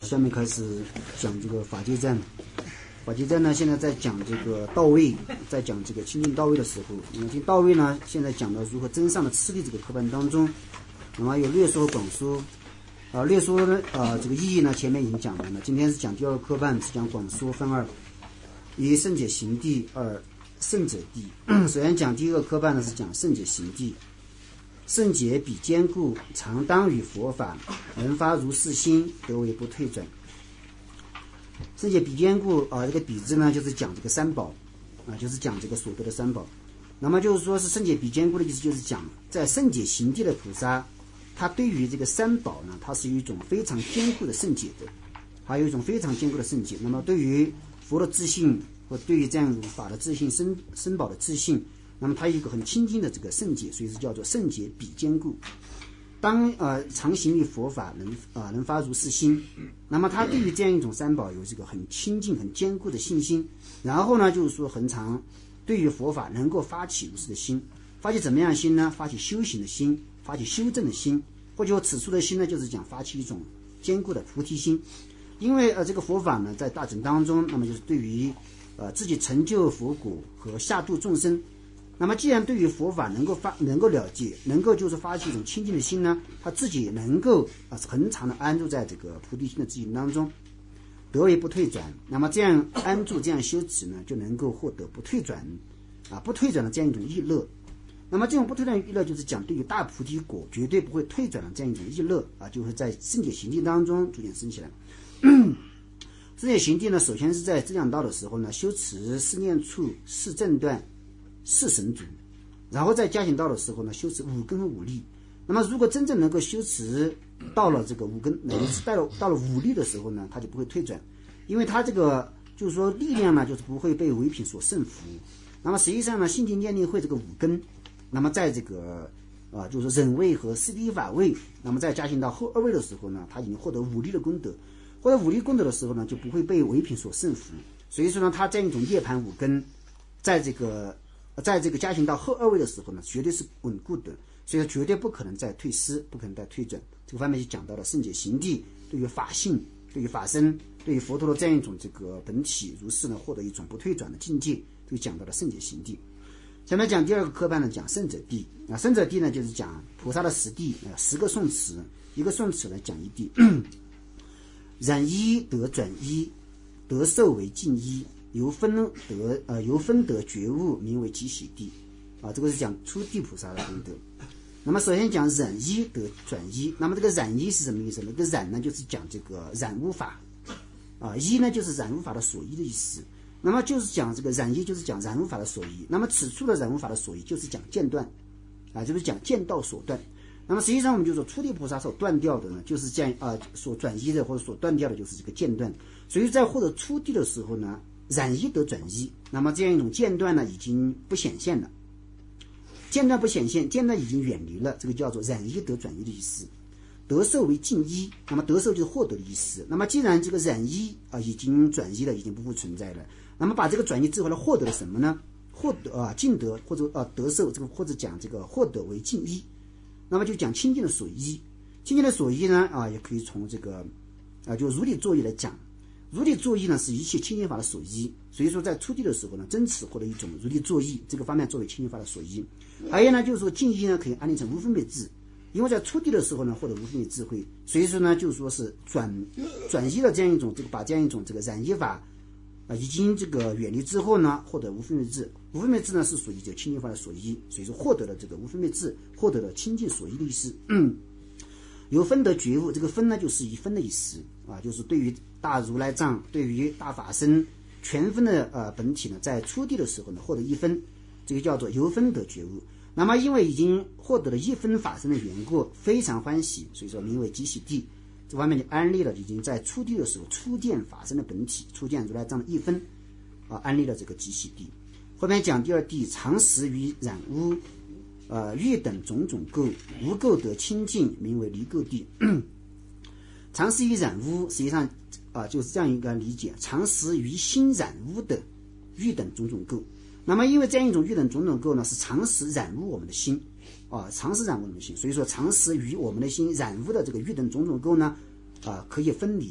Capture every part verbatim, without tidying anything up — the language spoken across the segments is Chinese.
下面开始讲这个法界站。法界站呢，现在在讲这个到位，在讲这个清净到位的时候，那么到位呢，现在讲到如何真上的次第这个课本当中，那么有略说广说。啊，略说呢，呃，这个意义呢，前面已经讲完了。今天是讲第二个课本，是讲广说分二，一圣解行地，二圣者地。首先讲第一个课本呢，是讲圣解行地。圣解比坚固，常当与佛法，能发如是心，得为不退转。圣解比坚固啊、呃，这个比字呢，就是讲这个三宝啊、呃，就是讲这个所得的三宝。那么就是说是圣解比坚固的意思，就是讲在圣解行地的菩萨。它对于这个三宝呢，它是一种非常坚固的圣解的，还有一种非常坚固的圣解。那么对于佛的自信，或对于这样一种法的自信、身身宝的自信，那么它有一个很清净的这个圣解，所以是叫做圣解比坚固。当呃常行于佛法，能啊、呃、能发如是心，那么他对于这样一种三宝有这个很清净、很坚固的信心。然后呢，就是说恒常对于佛法能够发起如是的心，发起怎么样心呢？发起修行的心。发起修正的心，或者说此处的心呢，就是讲发起一种坚固的菩提心。因为呃这个佛法呢，在大乘当中，那么就是对于呃自己成就佛果和下度众生。那么既然对于佛法能够发能够了解，能够就是发起一种清净的心呢，他自己能够啊恒常的安住在这个菩提心的自信当中，得为不退转。那么这样安住，这样修持呢，就能够获得不退转啊不退转的这样一种意乐。那么这种不退转意乐，就是讲对于大菩提果绝对不会退转的这样一种意乐啊，就会在圣解行地当中逐渐升起来。圣解行地呢，首先是在正讲道的时候呢，修持四念处、四正断、四神足，然后在加行道的时候呢，修持五根和五力。那么如果真正能够修持到了这个五根，乃至到了到了五力的时候呢，他就不会退转，因为他这个就是说力量呢，就是不会被唯品所胜服。那么实际上呢，心经念力会这个五根。那么在这个啊、呃，就是忍位和四谛法位，那么在加行到后二位的时候呢，他已经获得五力的功德，获得五力功德的时候呢，就不会被唯品所胜服。所以说呢，他这样一种涅槃五根，在这个在这个加行到后二位的时候呢，绝对是稳固的，所以说绝对不可能再退失，不可能再退转。这个方面就讲到了圣解行地对于法性、对于法身、对于佛陀的这样一种这个本体如是呢，获得一种不退转的境界，就讲到了圣解行地。下面讲第二个课本呢，讲圣者地啊，圣者地呢就是讲菩萨的十地啊，十个颂词，一个颂词呢讲一地。染一得转一，得受为净一，由分得呃由分得觉悟，名为极喜地啊，这个是讲初地菩萨的功德。那么首先讲染一得转一，那么这个染一是什么意思呢？这个染呢就是讲这个染污法啊，一呢就是染污法的所依的意思。那么就是讲这个染依，就是讲染污法的所依。那么此处的染污法的所依，就是讲间断，啊，就是讲见道所断。那么实际上我们就说初地菩萨所断掉的呢，就是这样啊，所转依的或者所断掉的就是这个间断。所以在获得初地的时候呢，染依得转依，那么这样一种间断呢，已经不显现了。间断不显现，间断已经远离了，这个叫做染依得转依的意思。得受为净依，那么得受就是获得的意思。那么既然这个染依啊已经转依了，已经不复存在了，那么把这个转依之后呢，获得了什么呢？获得啊净得或者啊得受这个或者讲这个获得为净依，那么就讲清净的所依。清净的所依呢啊也可以从这个啊就如理作意来讲，如理作意呢是一切清净法的所依。所以说在初地的时候呢，真此获得一种如理作意这个方面作为清净法的所依。还有呢就是说净依呢可以安立成无分别智。因为在初地的时候呢，获得无分别智慧，所以说呢，就是说是转转依了这样一种这个把这样一种这个染依法啊，已经这个远离之后呢，获得无分别智。无分别智呢是属于这个清净法的所依，所以说获得了这个无分别智，获得了清净所依的意思。嗯，有分得觉悟，这个分呢就是一分的意思啊，就是对于大如来藏，对于大法身全分的呃本体呢，在初地的时候呢，获得一分，这个叫做由分得觉悟。那么因为已经获得了一分法身的缘故，非常欢喜，所以说名为极喜地。这方面就安立了已经在初地的时候初见法身的本体，初见如来藏的一分啊，安立了这个极喜地。后面讲第二地，常识于染污呃欲等种种垢，无垢得清净，名为离垢地。常识于染污，实际上啊就是这样一个理解，常识于心染污的欲等种种垢。那么因为这样一种欲等种种垢呢，是常识染污我们的心啊，常识染污我们的心，所以说常识与我们的心染污的这个欲等种种垢呢啊可以分离。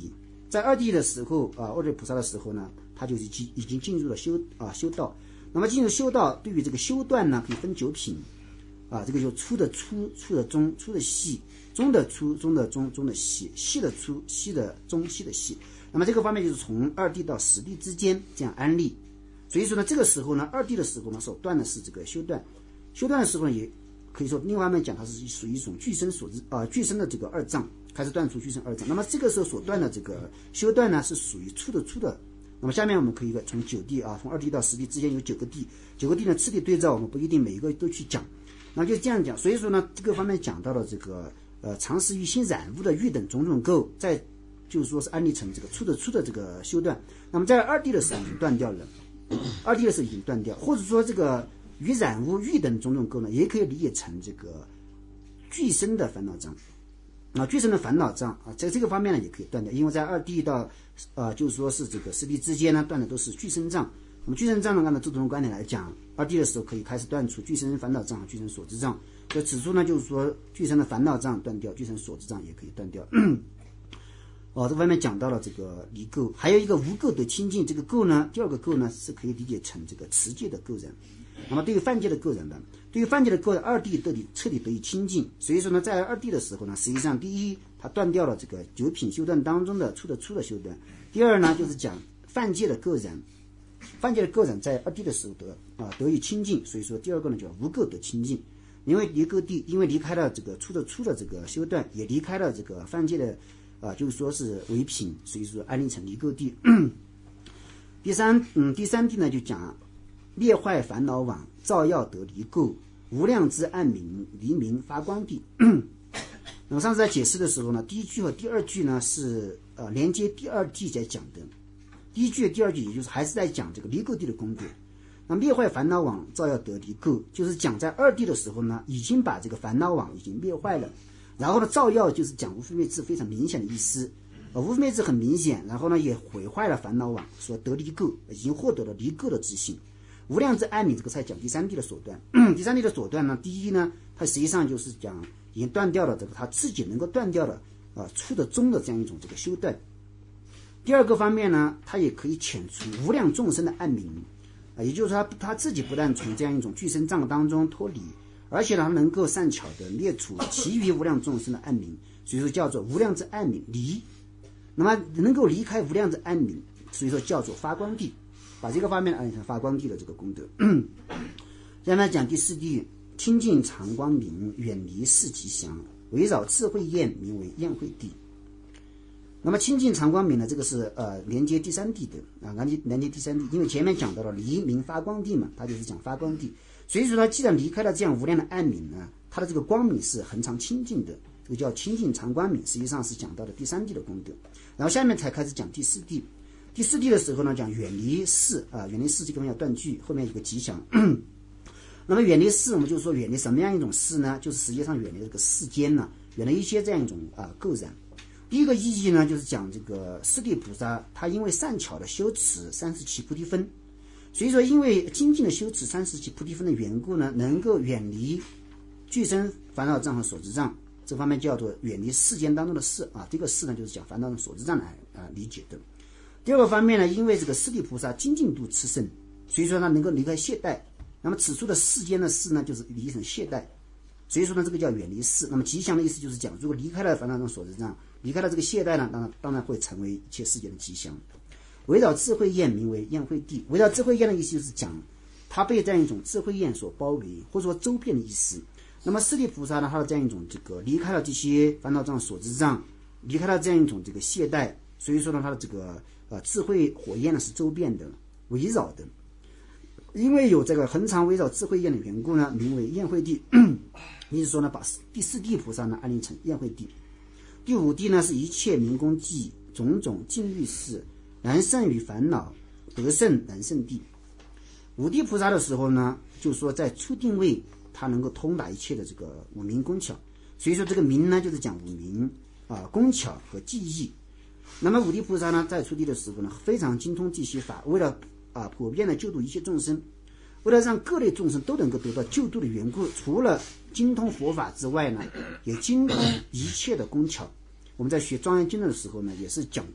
在二地的时候啊，二地菩萨的时候呢，他就是已已经进入了修啊修道。那么进入修道，对于这个修断呢，可以分九品啊，这个就粗的粗，粗的中，粗的细，中的粗，中的中，中的细，细的粗，细的中，细的细。那么这个方面就是从二地到十地之间这样安立。所以说呢，这个时候呢，二地的时候呢，所断的是这个修断，修断的时候呢，也可以说另外一方面讲，它是属于一种具身所知啊，具身的这个二障开始断除具身二障。那么这个时候所断的这个修断呢，是属于粗的粗的。那么下面我们可以从九地啊，从二地到十地之间有九个地，九个地呢次第对照，我们不一定每一个都去讲，那就这样讲。所以说呢，这个方面讲到了这个呃常识于心染污的欲等种种垢，在就是说是安立成这个粗的粗的这个修断。那么在二地的时候已经断掉了，二地的时候已经断掉，或者说这个与染污欲等种种垢呢，也可以理解成这个具身的烦恼障。啊，具身的烦恼障啊，在这个方面呢也可以断掉，因为在二地到呃就是说是这个十地之间呢断的都是具身障。那么具身障呢，按照这种观点来讲，二地的时候可以开始断除具身烦恼障和具身所知障。所以此处呢就是说具身的烦恼障断掉，具身所知障也可以断掉。哦，这方面讲到了这个离垢，还有一个无垢得清净。这个垢呢，第二个垢呢是可以理解成这个持戒的垢人。那么对于犯戒的个人呢，对于犯戒的个人，二地得以彻底得以清净。所以说呢，在二地的时候呢，实际上第一，他断掉了这个九品修断当中的粗的粗的修断；第二呢，就是讲犯戒的个人，犯戒的个人在二地的时候得啊得以清净。所以说第二个呢叫无垢得清净，因为离垢地，因为离开了这个粗的粗的这个修断，也离开了这个犯戒的啊，就是说是唯品，所以说安立成离垢地。第三，嗯，第三地呢就讲。灭坏烦恼网，照耀得离垢，无量之暗明，黎明发光地。那么上次在解释的时候呢，第一句和第二句呢是呃连接第二句在讲的，第一句第二句也就是还是在讲这个离垢地的功德。那灭坏烦恼网，照耀得离垢，就是讲在二地的时候呢，已经把这个烦恼网已经灭坏了，然后呢照耀就是讲无分别智非常明显的意思。呃，无分别智很明显，然后呢也毁坏了烦恼网，说得离垢，已经获得了离垢的自信。无量之安明，这个才讲第三地的所断。第三地的所断呢，第一呢，它实际上就是讲已经断掉了这个他自己能够断掉了啊、呃、粗的中的这样一种这个修断。第二个方面呢，它也可以遣除无量众生的暗明啊、呃，也就是说他他自己不但从这样一种具身障当中脱离，而且呢他能够善巧的灭除其余无量众生的暗明，所以说叫做无量之暗明离。那么能够离开无量之暗明，所以说叫做发光地。把这个方面安成发光地的这个功德。下面讲第四地，清净常光明，远离世吉祥，围绕智慧焰，名为焰慧地。那么清净常光明呢，这个是呃连接第三地的啊，连接连接第三地，因为前面讲到了离明发光地嘛，它就是讲发光地。所以说呢，既然离开了这样无量的暗明呢，它的这个光明是恒常清净的，这个叫清净常光明，实际上是讲到了第三地的功德。然后下面才开始讲第四地。第四地的时候呢，讲远离世啊，远离世这个方面要断句，后面有个吉祥。那么远离世，我们就说远离什么样一种世呢？就是实际上远离这个世间呢，远离一些这样一种啊垢染。第一个意义呢，就是讲这个四地菩萨，他因为善巧的修持三十七菩提分，所以说因为精进的修持三十七菩提分的缘故呢，能够远离具身烦恼障和所知障，这方面叫做远离世间当中的世啊。这个世呢，就是讲烦恼的所知障来啊理解的。第二个方面呢，因为这个四地菩萨精进度炽盛，所以说呢能够离开懈怠。那么此处的世间的世呢，就是离成懈怠，所以说呢这个叫远离世。那么吉祥的意思就是讲，如果离开了烦恼中所知障，离开了这个懈怠呢，当然当然会成为一切世界的吉祥。围绕智慧焰，名为焰慧地。围绕智慧焰的意思就是讲，它被这样一种智慧焰所包围，或者说周遍的意思。那么四地菩萨呢，他的这样一种这个离开了这些烦恼障所知障，离开了这样一种这个懈怠，所以说呢他的这个呃智慧火焰呢是周遍的，围绕的。因为有这个恒常围绕智慧焰的缘故呢，名为焰慧地。意思说呢，把第四地菩萨呢安立成焰慧地。第五地呢是一切明功绩种种尽律事，难胜于烦恼，得胜难胜地。五地菩萨的时候呢，就是说在初定位，他能够通达一切的这个五明工巧。所以说这个明呢，就是讲五明啊工巧和技艺。那么五地菩萨呢，在初地的时候呢，非常精通这些法，为了啊普遍的救度一切众生，为了让各类众生都能够得到救度的缘故，除了精通佛法之外呢，也精通一切的工巧。我们在学庄严经的时候呢，也是讲过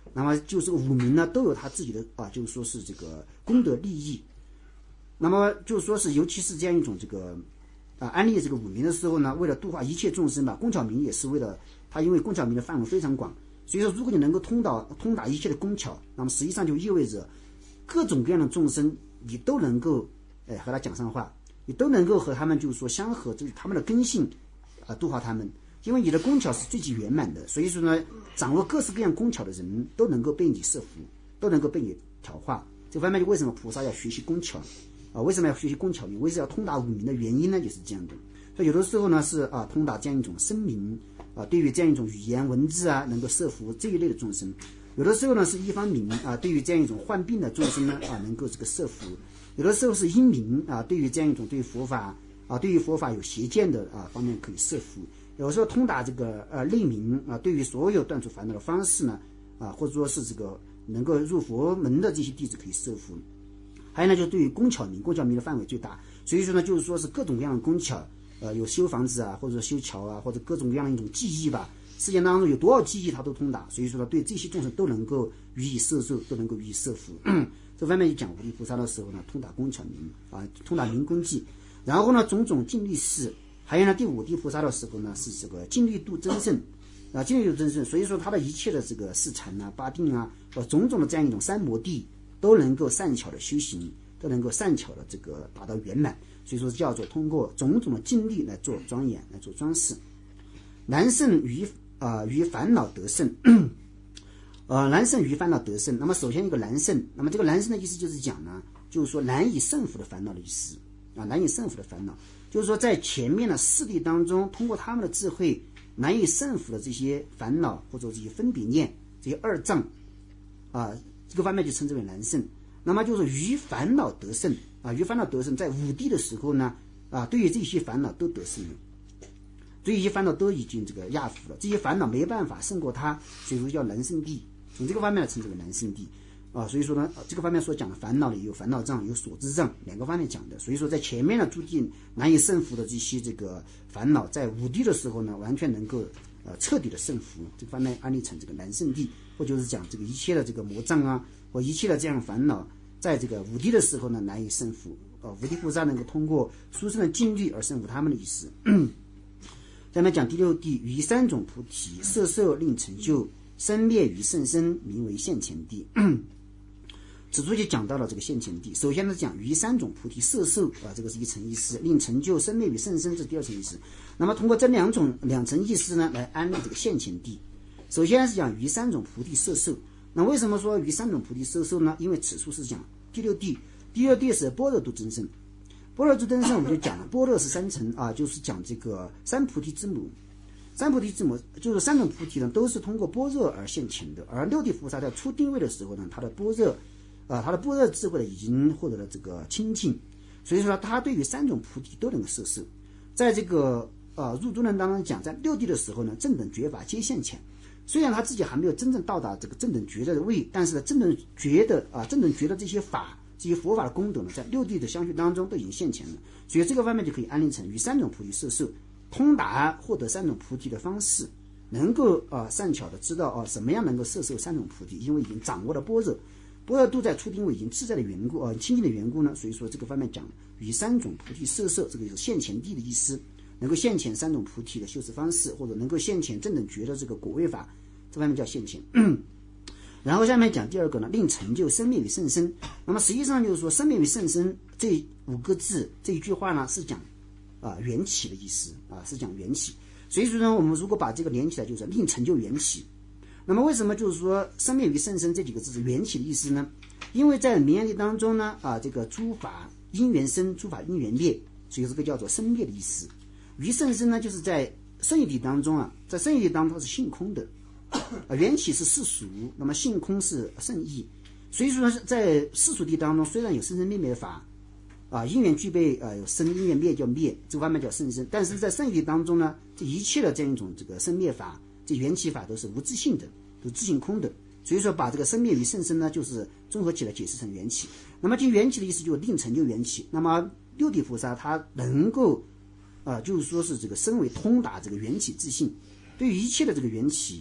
那么就是五名呢都有他自己的啊，就是说是这个功德利益。那么就是说是，尤其是这样一种这个啊安利这个五名的时候呢，为了度化一切众生吧，工巧明也是为了他，因为工巧明的范围非常广，所以说如果你能够通达通达一切的工巧，那么实际上就意味着各种各样的众生你都能够哎和他讲上话，你都能够和他们就是说相合，就是他们的根性啊度化他们。因为你的工巧是最极圆满的，所以说呢，掌握各式各样工巧的人都能够被你摄服，都能够被你调化。这方面就为什么菩萨要学习工巧啊？为什么要学习工巧明？为什么要通达五明的原因呢？就是这样的。所以有的时候呢是啊，通达这样一种声明啊，对于这样一种语言文字啊，能够摄服这一类的众生；有的时候呢是一方明啊，对于这样一种患病的众生呢啊，能够这个摄服；有的时候是因明啊，对于这样一种对佛法啊，对于佛法有邪见的啊方面可以摄服。有时候通达这个呃内明啊，对于所有断除烦恼的方式呢啊，或者说是这个能够入佛门的这些弟子可以摄服。还有呢，就对于工巧明，工巧明的范围最大，所以说呢，就是说是各种各样的工巧，呃，有修房子啊，或者说修桥啊，或者各种各样的一种技艺吧。世界当中有多少技艺，他都通达，所以说呢，对这些众生都能够予以摄受，都能够予以摄服。这方面讲五地菩萨的时候呢，通达工巧明啊，通达明功技，然后呢，种种尽力事。还有呢，第五地菩萨的时候呢，是这个尽力度真圣啊，尽力度真圣。所以说他的一切的这个四禅啊、八定啊，和种种的这样一种三摩地，都能够善巧的修行，都能够善巧的这个达到圆满。所以说叫做通过种种的尽力来做庄严，来做装饰。难胜于啊、呃、于烦恼得胜，呃难胜于烦恼得胜。那么首先一个难胜，那么这个难胜的意思就是讲呢，就是说难以胜服的烦恼的意思啊，难以胜服的烦恼。就是说，在前面的四谛当中，通过他们的智慧难以胜服的这些烦恼或者这些分别念、这些二障啊，这个方面就称之为难胜。那么就是于烦恼得胜啊，于烦恼得胜，在五谛的时候呢啊，对于这些烦恼都得胜了，对于一些烦恼都已经这个压服了，这些烦恼没办法胜过他，所以说叫难胜谛。从这个方面来称之为难胜谛。啊，所以说呢，这个方面所讲的烦恼里有烦恼障，有所知障，两个方面讲的。所以说，在前面的诸谛难以胜服的这些这个烦恼，在五谛的时候呢，完全能够呃彻底的胜服。这个方面安立成这个难胜谛，或就是讲这个一切的这个魔障啊，或一切的这样烦恼，在这个五谛的时候呢难以胜服。啊，五谛菩萨能够通过殊胜的尽力而胜服他们的意思。下面讲第六谛，于三种菩提摄受令成就，生灭于甚深，名为现前谛。此处就讲到了这个现前谛。首先呢，讲于三种菩提摄受啊，这个是一层意思；令成就生灭于甚深，这是第二层意思。那么通过这两种两层意思呢，来安立这个现前谛。首先是讲于三种菩提摄受。那为什么说于三种菩提摄受呢？因为此处是讲第六谛，第六谛是般若度真圣。般若度真圣我们就讲了，般若是三层啊，就是讲这个三菩提之母。三菩提之母就是三种菩提呢，都是通过般若而现前的。而六地菩萨在初定位的时候呢，他的般若啊，他的般若智慧呢已经获得了这个清净，所以说他对于三种菩提都能够摄受。在这个呃入中论当中讲，在六地的时候呢，正等觉法皆现前。虽然他自己还没有真正到达这个正等觉的位，但是呢，正等觉的啊，正等觉的这些法、这些佛法的功德呢，在六地的相续当中都已经现前了。所以这个方面就可以安立成于三种菩提摄受，通达获得三种菩提的方式，能够啊、呃、善巧的知道啊什么样能够摄受三种菩提，因为已经掌握了般若。般若度在初定位已经自在的缘故啊，清净的缘故呢，所以说这个方面讲与三种菩提摄受，这个就是现前谛的意思，能够现前三种菩提的修持方式，或者能够现前正等觉的这个果位法，这方面叫现前。然后下面讲第二个呢，令成就生灭于甚深。那么实际上就是说，生灭于甚深这五个字这一句话呢，是讲啊缘起的意思啊，是讲缘起。所以说呢，我们如果把这个连起来，就是令成就缘起。那么为什么就是说生灭于甚深这几个字是缘起的意思呢？因为在名言力当中呢，啊，这个诸法因缘生，诸法因缘灭，所以这个叫做生灭的意思。于甚深呢，就是在圣义谛当中啊，在圣义谛当中它是性空的，啊，缘起是世俗，那么性空是圣义。所以说呢，在世俗谛当中，虽然有生生灭灭的法，啊，因缘具备啊，有生因缘灭叫灭，这个方面叫甚深。但是在圣义谛当中呢，这一切的这样一种这个生灭法，这缘起法都是无自性的，都是自性空的。所以说把这个生灭与甚深呢，就是综合起来解释成缘起。那么这缘起的意思就是令成就缘起。那么六地菩萨他能够啊、呃，就是说是这个身为通达这个缘起自性，对于一切的这个缘起啊、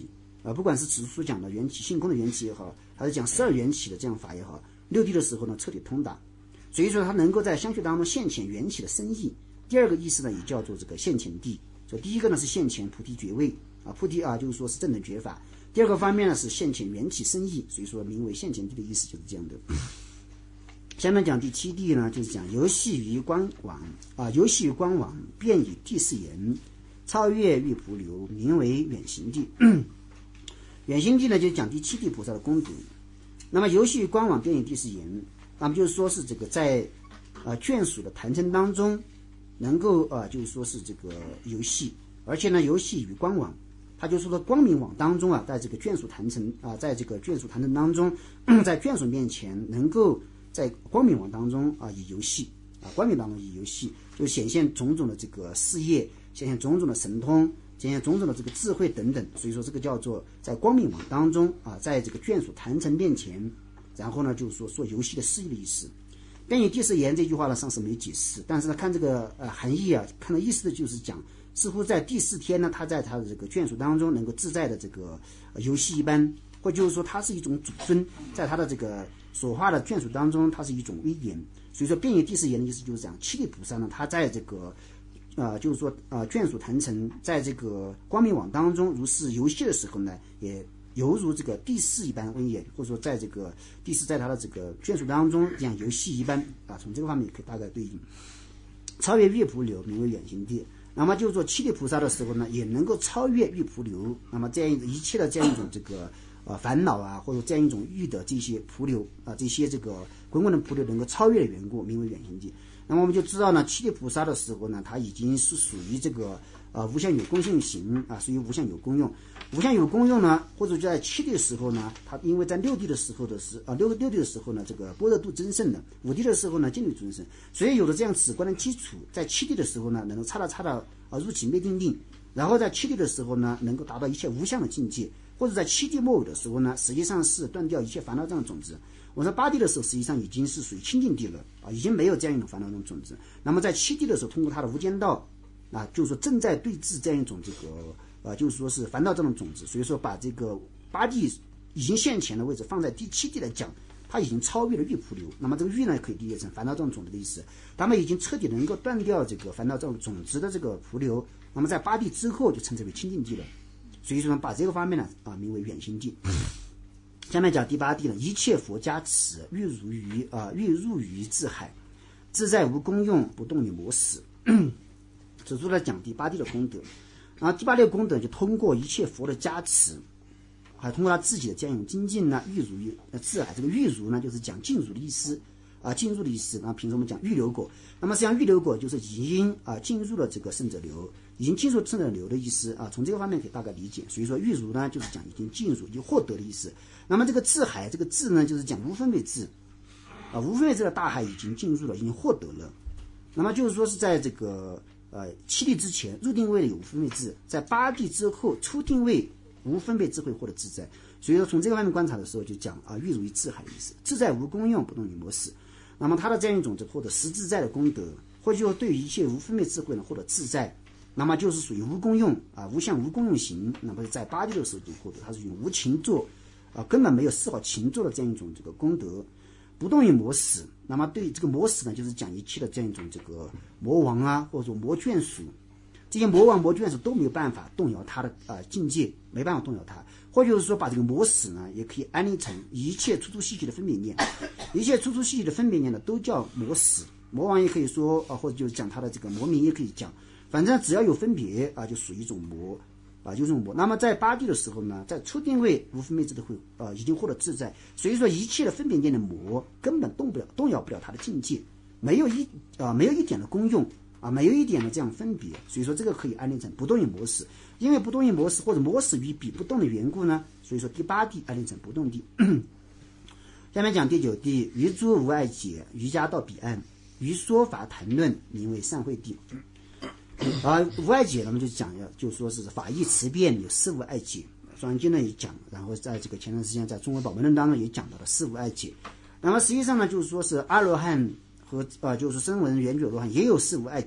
啊，不管是此处所讲的缘起性空的缘起也好，还是讲十二缘起的这样法也好，六谛的时候呢彻底通达，所以说它能够在相续当中现前缘起的深意。第二个意思呢也叫做这个现前谛，所以第一个呢是现前菩提觉位啊，菩提啊就是说是正等觉法。第二个方面呢是现前缘起深意，所以说名为现前谛的意思就是这样的。下面讲第七谛呢，就是讲游戏于光网啊，游戏于光网，便以第四言，超越欲菩流，名为远行谛。远行谛呢，就讲第七谛菩萨的功德。那么游戏于光网，便以第四言，那么就是说是这个在呃眷属的坛城当中，能够啊、呃、就是说是这个游戏，而且呢游戏于光网。他就说的光明网当中啊，在这个眷属坛城啊，在这个眷属坛城当中，在眷属面前能够在光明网当中啊以游戏啊，光明当中以游戏，就显现种种的这个事业，显现种种的神通，显现种种的这个智慧等等。所以说这个叫做在光明网当中啊，在这个眷属坛城面前，然后呢就是说说游戏的事业的意思。便以第四言这句话呢，上次没解释，但是呢看这个呃含义啊，看的意思的就是讲。似乎在第四天呢，他在他的这个眷属当中能够自在的这个、呃、游戏一般，或就是说他是一种祖孙，在他的这个所化的眷属当中，他是一种威严。所以说便以第四言的意思就是讲，七力菩萨呢，他在这个呃就是说呃眷属坛城，在这个光明网当中如是游戏的时候呢，也犹如这个第四一般威严，或者说在这个第四在他的这个眷属当中这样游戏一般啊，从这个方面也可以大概对应。超越月菩流，名为远行谛。那么就是说七力菩萨的时候呢，也能够超越欲菩流，那么这样一切的这样一种这个呃烦恼啊，或者这样一种欲的这些菩流啊，这些这个滚滚的菩流能够超越的缘故，名为远行谛。那么我们就知道呢，七力菩萨的时候呢，它已经是属于这个呃无相有功性行啊，属于无相有功用。无相有功用呢，或者就在七力的时候呢，它因为在六谛的时候的时啊六六谛的时候呢，这个般若度增胜的；五谛的时候呢，净律增胜。所以有了这样此观的基础，在七谛的时候呢，能够差到差到啊入起灭定定，然后在七谛的时候呢，能够达到一切无相的境界，或者在七谛末尾的时候呢，实际上是断掉一切烦恼障的种子。我说八谛的时候，实际上已经是属于清净谛了啊，已经没有这样一种烦恼障种子。那么在七谛的时候，通过它的无间道啊，就是说正在对治这样一种这个呃，就是说是烦恼障的种子。所以说把这个八谛已经现前的位置放在第七谛来讲，它已经超越了欲菩流。那么这个欲呢，可以理解成烦恼障种子的意思。他们已经彻底能够断掉这个烦恼障种子的这个菩流。那么在八谛之后就称之为清净谛了。所以说把这个方面呢啊名为远行谛。下面讲第八谛了，一切佛加持，欲如于啊欲入于智海，自在无功用，不动于魔死。此处来讲第八谛的功德。然后第八谛的功德就通过一切佛的加持，还通过他自己的这样一种精进呢，欲如于智海。这个欲如呢，就是讲进入的意思啊，进入的意思。然后平时我们讲欲流果，那么实际上欲流果就是已经啊进入了这个圣者流，已经进入圣者流的意思啊。从这个方面可以大概理解。所以说欲如呢，就是讲已经进入、已经获得的意思。那么这个智海，这个智呢，就是讲无分别智啊，无分别智的大海已经进入了，已经获得了。那么就是说是在这个呃七谛之前入定位的有无分别智，在八谛之后出定位无分别智慧获得自在。所以说从这个方面观察的时候，就讲啊欲如于智海的意思，自在无功用，不动于魔死。那么他的这样一种就获得实自在的功德，或者说对于一切无分别智慧呢获得自在，那么就是属于无功用啊，无相无功用行。那么在八谛的时候就获得，它是用无情作啊，根本没有丝毫情作的这样一种这个功德，不动于魔死。那么对这个魔死呢，就是讲一切的这样一种这个魔王啊，或者说魔眷属，这些魔王魔眷属都没有办法动摇他的啊、呃、境界，没办法动摇他。或者就是说把这个魔死呢，也可以安立成一切粗粗细细的分别念，一切粗粗细细的分别念呢，都叫魔死。魔王也可以说啊，或者就是讲他的这个魔名也可以讲，反正只要有分别啊，就属于一种魔。啊，就是魔。那么在八谛的时候呢，在初定位无分别智的会呃已经获得自在，所以说一切的分别念的魔根本动不了、动摇不了他的境界，没有一啊、呃、没有一点的功用啊，没有一点的这样分别，所以说这个可以安立成不动于魔死。因为不动于魔死或者魔死与彼不动的缘故呢，所以说第八谛安立成不动谛。下面讲第九谛，于诸无碍解，于家到彼岸，于说法谈论，名为善慧谛。啊，无碍解，那么就讲要就说是法义辞辩有四无碍解，双经呢也讲，然后在这个前段时间在中国宝门论当中也讲到了四无碍解。那么实际上呢，就是说是阿罗汉和呃就是声闻缘觉罗汉也有四无碍解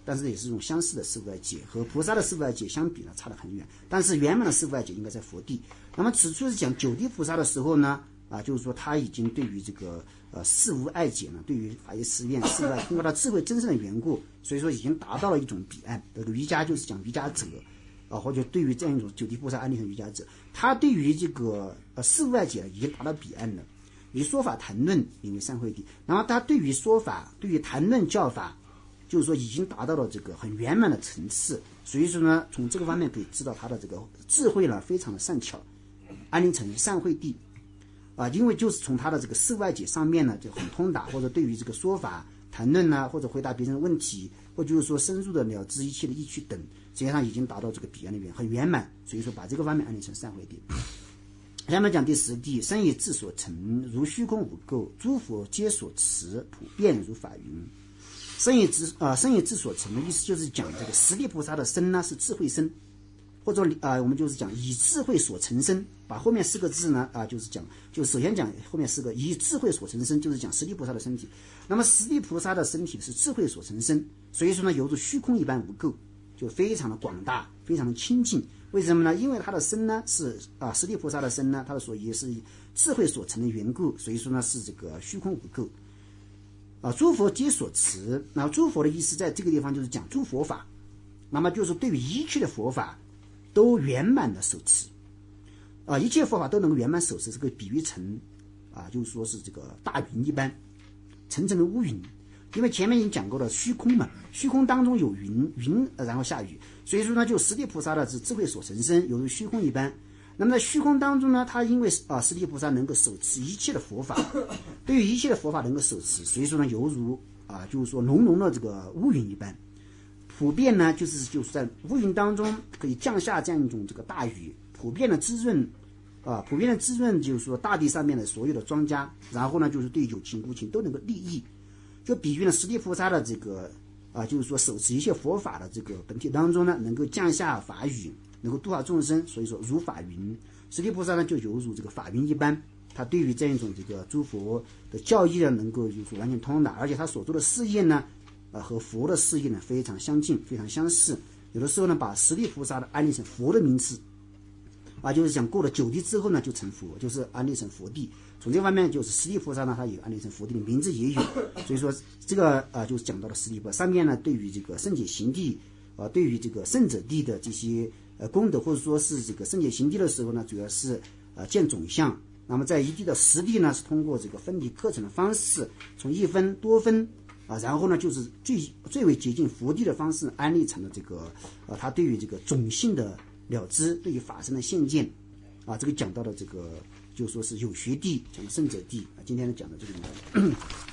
但是也是一种相似的四无碍解，和菩萨的四无碍解相比呢，差得很远。但是圆满的四无碍解应该在佛地。那么此处是讲九地菩萨的时候呢，啊，就是说他已经对于这个呃四无碍解呢，对于法界寺院四无碍，通过他智慧真正的缘故，所以说已经达到了一种彼岸。这个瑜伽就是讲瑜伽者。啊，或者对于这样一种九地菩萨安立成瑜伽者，他对于这个呃四无碍解已经达到彼岸了，以说法谈论名为三会地。然后他对于说法，对于谈论教法，就是说已经达到了这个很圆满的层次。所以说呢，从这个方面可以知道他的这个智慧呢非常的善巧，安立成善会地。啊，因为就是从他的这个四无碍解上面呢就很通达，或者对于这个说法谈论呢，或者回答别人的问题，或就是说深入的了知一切的意趣等，实际上已经达到这个彼岸的圆，很圆满。所以说把这个方面安立成善会地。下面讲第十地，身以智所成，如虚空无垢，诸佛皆所持，普遍如法云。身以智啊，身以智所成的意思就是讲这个十地菩萨的身呢是智慧身，或者啊、呃、我们就是讲以智慧所成身，把后面四个字呢啊、呃、就是讲，就首先讲后面四个以智慧所成身，就是讲十地菩萨的身体。那么十地菩萨的身体是智慧所成身，所以说呢犹如虚空一般无垢，就非常的广大，非常的清净。为什么呢？因为他的身呢是啊十地菩萨的身呢，他的所以是智慧所成的缘故，所以说呢是这个虚空无垢。啊，诸佛皆所持。那诸佛的意思在这个地方就是讲诸佛法，那么就是对于一切的佛法都圆满的手持。啊，一切佛法都能够圆满手持，这个比喻成啊，就是说是这个大云一般，层层的乌云。因为前面已经讲过了虚空嘛，虚空当中有云，云然后下雨，所以说呢，就十地菩萨的是智慧所成身，犹如虚空一般。那么在虚空当中呢，他因为啊十地菩萨能够手持一切的佛法，对于一切的佛法能够手持，所以说呢，犹如啊就是说浓浓的这个乌云一般。普遍呢，就是就是在乌云当中可以降下这样一种这个大雨，普遍的滋润。啊，普遍的滋润就是说大地上面的所有的庄稼，然后呢就是对有情无情都能够利益。就比喻了十地菩萨的这个啊，就是说手持一切佛法的这个本体当中呢，能够降下法雨，能够度化众生，所以说如法云。十地菩萨呢就犹如这个法云一般，他对于这样一种这个诸佛的教义呢，能够就是完全通达，而且他所做的事业呢，啊和佛的事业呢非常相近，非常相似。有的时候呢，把十地菩萨的安立成佛的名词。啊，就是讲过了九地之后呢，就成佛，就是安立成佛地。从这方面，就是十地菩萨呢，他有安立成佛地的名字也有。所以说，这个啊、呃，就是讲到了十地菩萨。上面呢，对于这个圣解行地，啊、呃，对于这个圣者地的这些呃功德，或者说是这个圣解行地的时候呢，主要是呃见总相。那么在一地的十地呢，是通过这个分离课程的方式，从一分多分啊，然后呢，就是最最为接近佛地的方式安立成了这个呃，他对于这个种性的了知，对于法身的现见，啊，这个讲到的这个就说是有学地，讲的圣者地啊，今天呢讲的这个。